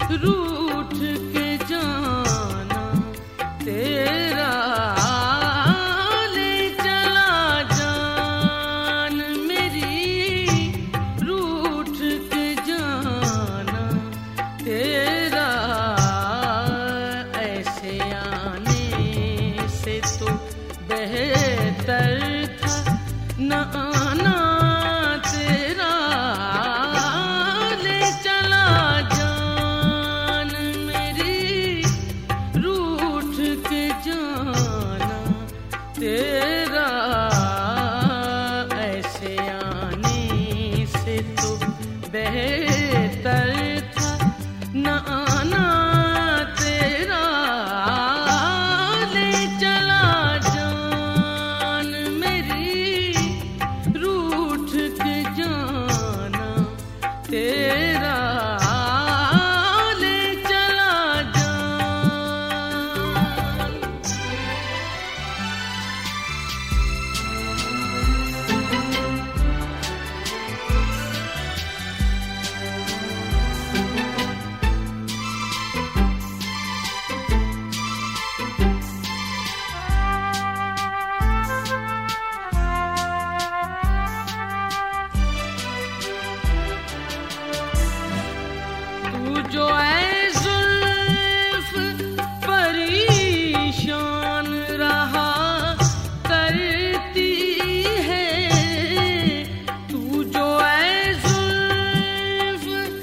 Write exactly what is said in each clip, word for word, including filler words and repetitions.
रूठ के जाना तेरा ले चला जान मेरी, रूठ के जाना तेरा। ऐसे आने से तो बेहतर था न आना तेरा, ले चला जान मेरी, रूठ के जाना तेरा। ऐसे आने से तो बेहतर था न आना तेरा, ले चला जान मेरी, रूठ के जाना तेरा, ले चला जान। तू जो ऐ जुल्फ परेशान रहा करती है, तू जो ऐ जुल्फ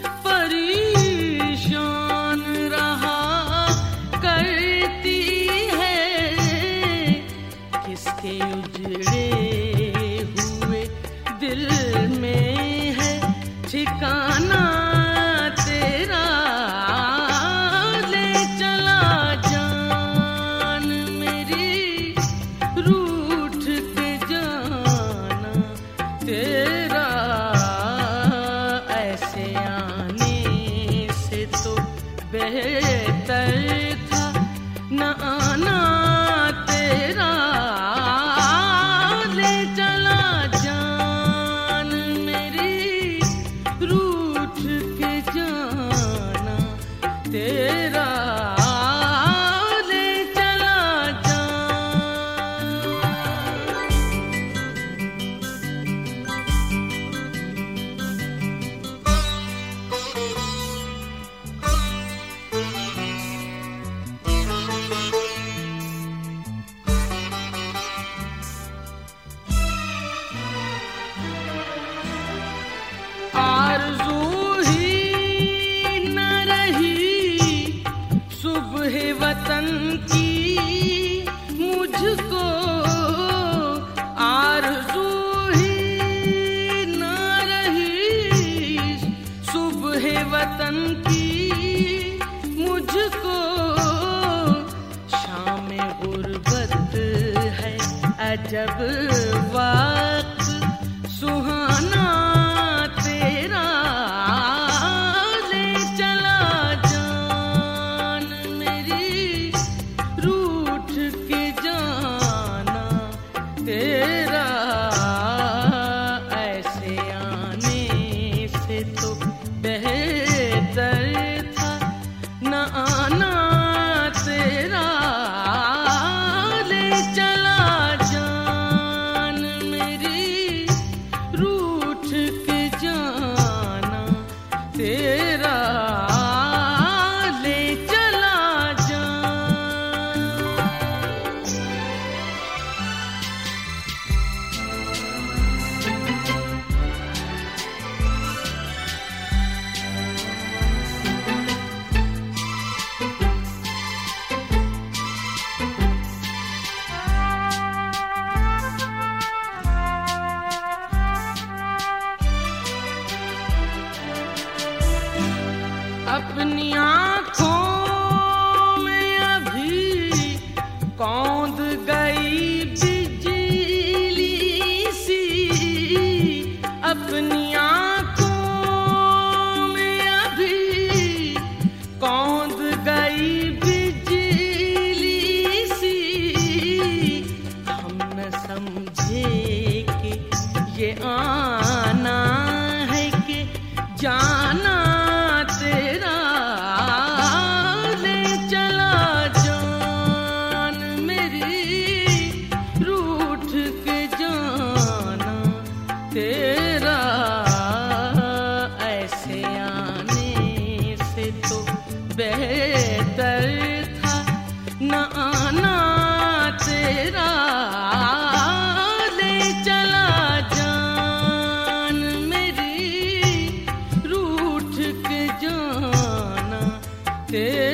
परेशान रहा करती है, किसके उजड़े हुए दिल में है ठिकाना तेरा, ले चला जान मेरी, रूठ के जाना तेरा। ऐसे आने से तो बेहतर था न आना तेरा, ले चला जान मेरी, रूठ के जाना तेरा, ले चला जान। आरज़ू ही न रही सुबह वतन की मुझको, आरज़ू ही न रही सुबह वतन की मुझको। शाम गुर्बत है अजब वक्त सुहाना तेरा, ले चला जान मेरी, रूठ के जाना तेरा। ऐसे आने से तो बेहतर था न आना तेरा, ले चला जान मेरी, रूठ के जाना तेरा, ले चला जान। अपनी आँखों में अभी कौंध गई बिजली सी, अपनी आँखों में अभी कौंध गई बिजली सी। हम न समझे कि ये आना है कि जाना तेरा, बेहतर था न आना तेरा, ले चला जान मेरी रूठ के जाना तेरा।